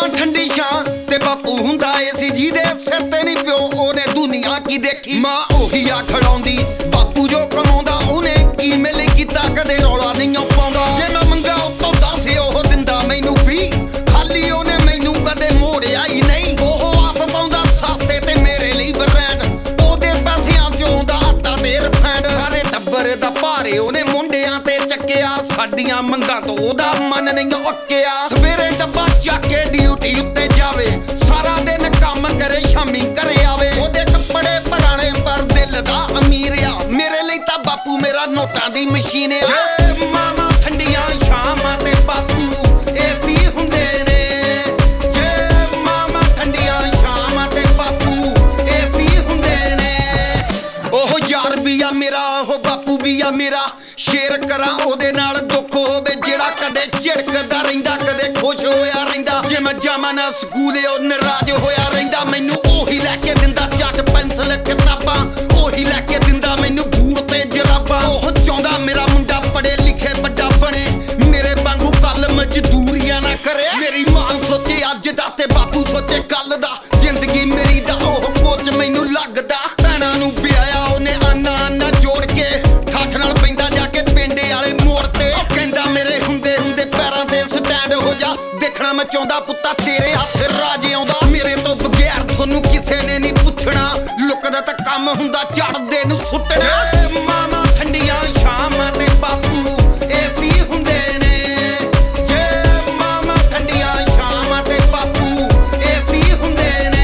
ਮਾਂ ਠੰਡੀ ਛਾਂ ਤੇ ਬਾਪੂ ਹੁੰਦਾ ਏ ਸੀ ਜਿਹਦੇ ਸਿਰ ਤੇ ਨਹੀਂ ਪਿਓ ਉਹਨੇ ਦੁਨੀਆ ਕੀ ਦੇਖੀ। ਮਾਂ ਉਹੀ ਆ ਖੜਾਉਂਦੀ ਬਾਪੂ ਜੋ ਕਮਾਉਂਦਾ ਉਹਨੇ ਕੀ ਮਿਲ ਕੀਤਾ ਕਦੇ ਰੌਲਾ ਨਹੀਂ ਪਾਉਂਦਾ। ਜੇ ਮੈਂ ਮੰਗਾ ਉੱਤੋਂ 10 ਉਹ ਦਿੰਦਾ ਮੈਨੂੰ 20 ਖਾਲੀ ਉਹਨੇ ਮੈਨੂੰ ਕਦੇ ਮੋੜਿਆ ਹੀ ਨਹੀਂ। ਉਹ ਆਪ ਪਾਉਂਦਾ ਸਸਤੇ ਤੇ ਮੇਰੇ ਲਈ ਬ੍ਰੈਂਡ ਉਹਦੇ ਪੈਸਿਆਂ ਚੋਂ ਦਾ ਆਟਾ ਤੇ ਰਿਫਾਈਂਡ। ਸਾਰੇ ਟੱਬਰ ਦਾ ਭਾਰੇ ਉਹਨੇ ਮੁੰਡਿਆਂ ਤੇ ਚੱਕਿਆ ਸਾਡੀਆਂ ਮੰਗਾਂ ਤੋਂ ਉਹਦਾ ਮਨ ਨਹੀਂ ਉੱਕਿਆ। ਸਵੇਰੇ ਡੱਬਾ ਚੱਕ ਕੇ ਡਿਊਟੀ ਉੱਤੇ ਜਾਵੇ ਸਾਰਾ ਦਿਨ ਕੰਮ ਕਰੇ ਸ਼ਾਮੀ ਘਰੇ ਆਵੇ। ਉਹਦੇ ਕੱਪੜੇ ਪੁਰਾਣੇ ਪਰ ਦਿਲ ਦਾ ਅਮੀਰ ਆ ਮੇਰੇ ਲਈ ਤਾਂ ਬਾਪੂ ਮੇਰਾ ਨੋਟਾਂ ਦੀ ਮਸ਼ੀਨ ਆ। ਮਾਮਾ ਠੰਡੀਆਂ ਸ਼ਾਮਾਂ ਤੇ ਬਾਪੂ ਏਸੀ ਹੁੰਦੇ ਨੇ। ਜੇ ਮਾਮਾ ਠੰਡੀਆਂ ਸ਼ਾਮਾਂ ਤੇ ਬਾਪੂ ਏਸੀ ਹੁੰਦੇ ਨੇ। ਉਹ ਯਾਰ ਵੀ ਆ ਮੇਰਾ ਉਹ ਬਾਪੂ ਵੀ ਆ ਮੇਰਾ ਸ਼ੇਅਰ ਕਰਾਂ ਉਹਦੇ ਨਾਲ ਦੁੱਖ ਹੋਵੇ ਜਿਹੜਾ ਕਦੇ ਝਿੜਕਦਾ ਰਹਿੰਦਾ ਕਦੇ ਖੁਸ਼ ਹੋਇਆ ਰਹਿੰਦਾ। ਜੇ ਮੈਂ ਜਾਵਾਂ ਨਾ ਸਕੂਲੇ ਉਹ ਨਾਰਾਜ਼ ਹੋਇਆ ਰਹਿੰਦਾ। ਮੈਨੂੰ ਉਹੀ ਲੈ ਕੇ ਦਿੰਦਾ ਜੱਟ ਪੈਨਸਲ ਕਿਤਾਬਾਂ ਉਹੀ ਲੈ ਕੇ ਦਿੰਦਾ ਮੈਨੂੰ ਬੂਟ ਤੇ ਜਰਾਬਾਂ। ਉਹ ਚਾਹੁੰਦਾ ਮੇਰਾ ਮੁੰਡਾ ਪੜ੍ਹੇ ਲਿਖੇ ਵੱਡਾ ਬਣੇ ਮੇਰੇ ਵਾਂਗੂ ਕੱਲ ਮਜ਼ਦੂਰੀਆਂ ਨਾ ਕਰੇ। ਮੇਰੀ ਮਾਂ ਸੋਚੇ ਅੱਜ ਦਾ ਤੇ ਬਾਪੂ ਸੋਚੇ ਕੱਲ ਦਾ ਜ਼ਿੰਦਗੀ ਮੇਰੀ ਦਾ ਉਹ ਕੋਚ ਮੈਨੂੰ ਲੱਗਦਾ। ਭੈਣਾਂ ਨੂੰ ਵਿਆਹਿਆ ਉਹਨੇ ਆਨਾ ਜੋੜ ਕੇ ਠਾਠ ਨਾਲ ਪੈਂਦਾ ਜਾ ਕੇ ਪਿੰਡੇ ਵਾਲੇ ਮੋੜ ਤੇ। ਉਹ ਕਹਿੰਦਾ ਮੇਰੇ ਹੁੰਦੇ ਪੈਰਾਂ ਤੇ ਸਟੈਂਡ ਹੋ ਜਾ ਦੇਖਣਾ ਮੈਂ ਚਾਹੁੰਦਾ ਪੁੱਤਾ ਤੇਰੇ ਹੱਥ ਰਾਜ ਆਉਂਦਾ। ਮੇਰੇ ਤੋਂ ਬਗੈਰ ਤੁਹਾਨੂੰ ਕਿਸੇ ਨੇ ਨਹੀਂ ਪੁੱਛਣਾ ਲੁਕਦਾ ਤਾਂ ਕੰਮ ਹੁੰਦਾ ਚੜਦੇ ਨੂੰ ਸੁੱਟਣਾ। ਮਾਮਾ ਠੰਡੀਆਂ ਸ਼ਾਮਾਂ ਤੇ ਬਾਪੂ ਏਸੀ ਹੁੰਦੇ ਨੇ। ਜੇ ਮਾਮਾ ਠੰਡੀਆਂ ਸ਼ਾਮਾਂ ਤੇ ਬਾਪੂ ਏਸੀ ਹੁੰਦੇ ਨੇ।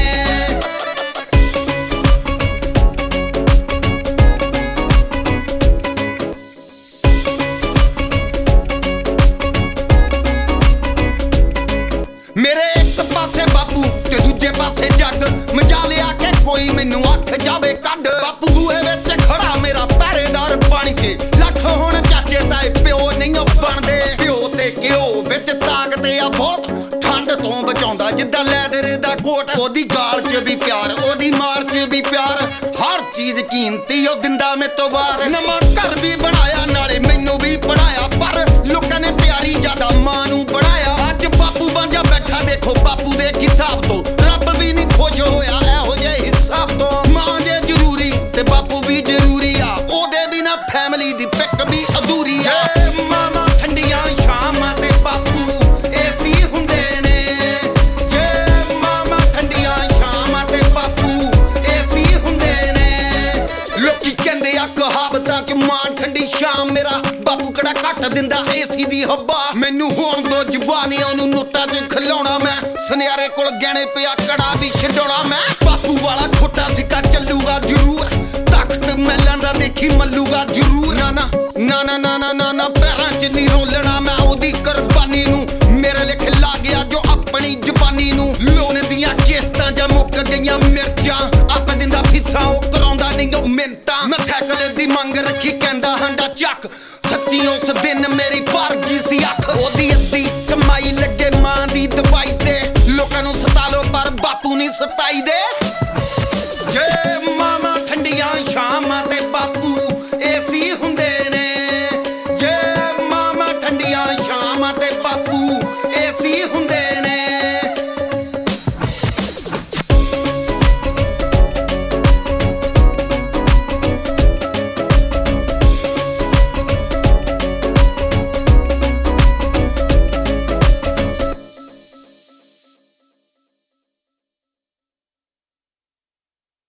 ਮੇਰੇ ਇੱਕ ਪਾਸੇ ਬਾਪੂ ਤੇ ਦੂਜੇ ਪਾਸੇ ਜੱਗ ਮਜਾ ਲਿਆ ਕੇ ਕੋਈ ਮੈਨੂੰ ਅੱਖ ਜਾਵੇ ਕੱਢ। ਬਾਪੂ ਬੂਹੇ ਵਿੱਚ ਖੜਾ ਮੇਰਾ ਪਹਿਰੇਦਾਰ ਬਣ ਕੇ ਲੱਖ ਹੁਣ ਚਾਚੇ ਤਾਏ ਪਿਓ ਨਹੀਂ ਬਣਦੇ। ਪਿਓ ਤੇ ਘਿਓ ਵਿੱਚ ਤਾਕਤ ਆ ਬਹੁਤ ਠੰਡ ਤੋਂ ਬਚਾਉਂਦਾ ਜਿੱਦਾਂ ਲੈਦਰ ਦਾ ਕੋਟ। ਉਹਦੀ ਗਾਲ 'ਚ ਵੀ ਪਿਆਰ ਉਹਦੀ ਮਾਰ 'ਚ ਵੀ ਪਿਆਰ ਹਰ ਚੀਜ਼ ਕੀਮਤੀ ਉਹ ਦਿੰਦਾ ਮੇਰੇ ਤੋਂ ਬਾਹਰ। ਨਵਾਂ ਘਰ ਵੀ ਬਣਾਇਆ ਨਾਲੇ ਮੈਨੂੰ ਵੀ ਪੜਾਇਆ ਪਰ ਲੋਕਾਂ ਨੇ ਪਿਆਰੀ ਜ਼ਿਆਦਾ ਮਾਂ ਨੂੰ ਬਣਾਇਆ। ਅੱਜ ਬਾਪੂ ਬਾਂਝਾ ਬੈਠਾ ਦੇਖੋ ਬਾਪੂ ਦੇ ਕਿਤਾਬ ਤੋਂ ਰੱਬ ਵੀ ਨਹੀਂ ਖੁਸ਼ ਹੋਇਆ ਇਹੋ ਜਿਹੇ ਹਿਸਾਬ ਤੋਂ। ਮਾਂ ਜੇ ਜ਼ਰੂਰੀ ਤੇ ਬਾਪੂ ਵੀ ਜ਼ਰੂਰੀ ਆ ਉਹਦੇ ਬਿਨਾ ਫੈਮਿਲੀ ਦੀ ਪਿੱਕ ਵੀ ਅਧੂਰੀ ਆ। ਮਾਮਾ ਠੰਡੀਆਂ ਸ਼ਾਮਾਂ ਤੇ ਬਾਪੂ ਏਸੀ ਹੁੰਦੇ ਨੇ। ਜੇ ਮਾਮਾ ਠੰਡੀਆਂ ਸ਼ਾਮਾਂ ਤੇ ਬਾਪੂ ਏਸੀ ਹੁੰਦੇ ਨੇ। ਲੋਕੀ ਕਹਿੰਦੇ ਆ ਕਹਾਵਤਾਂ ਕਿ ਮਾਂ ਠੰਡੀ ਸ਼ਾਮ ਮੇਰਾ ਬਾਪੂ ਕਿਹੜਾ ਘੱਟ ਦਿੰਦਾ ਏਸੀ ਦੀ ਹੱਬਾ। ਮੈਨੂੰ ਹੋਣ ਦੋ ਜ਼ੁਬਾਨੀਆਂ ਨੂੰ ਨੋਟਾਂ 'ਚ ਖਿਲਾਉਣਾ ਮੈਂ ਸੁਨਿਆਰੇ ਕੋਲ ਗਹਿਣੇ ਪਿਆ ਕੜਾ ਵੀ ਛਡਾਉਣਾ ਮੈਂ। ਬਾਪੂ ਵਾਲਾ ਖੋਟਾ ਸਿੱਕਾ ਚੱਲੂਗਾ ਜ਼ਰੂਰ ਤਖਤ ਮਹਿਲਾਂ ਦਾ ਦੇਖੀ ਮੱਲੂਗਾ ਜ਼ਰੂਰ। ਨਾ ਪੈਰਾਂ 'ਚ ਨਹੀਂ ਰੋਲਣਾ ਮੈਂ ਉਹਦੀ ਕੁਰਬਾਨੀ ਨੂੰ ਮੇਰੇ ਲਿਖ ਲਾ ਗਿਆ ਜੋ ਆਪਣੀ ਜ਼ੁਬਾਨੀ ਨੂੰ। ਲੋਨ ਦੀਆਂ ਕਿਸ਼ਤਾਂ ਜਾਂ ਮੁੱਕ ਗਈਆਂ ਮਿਰਚਾਂ ਆਪ ਦਿੰਦਾ ਫੀਸਾਂ ਉਹ ਕਰਾਉਂਦਾ ਨਹੀਂ ਉਹ ਮਿੰਤਾਂ। ਮੈਂ ਸਾਈਕਲ ਦੀ ਮੰਗ ਰੱਖੀ ਕਹਿੰਦਾ ਹੰਡਾ ਚੱਕ ਸੱਚੀ ਉਸ ਦਿਨ ਮੇਰੀ ਭਰ ਗਈ ਸੀ ਅੱਖ। ਉਹਦੀ ਅੱਧੀ ਕਮਾਈ ਲੱਗੇ ਮਾਂ ਦੀ ਦਵਾਈ ਤੇ ਲੋਕਾਂ ਨੂੰ ਸਤਾ ਲੋ ਪਰ ਬਾਪੂ ਨਹੀਂ ਸਤਾਈ ਦੇ।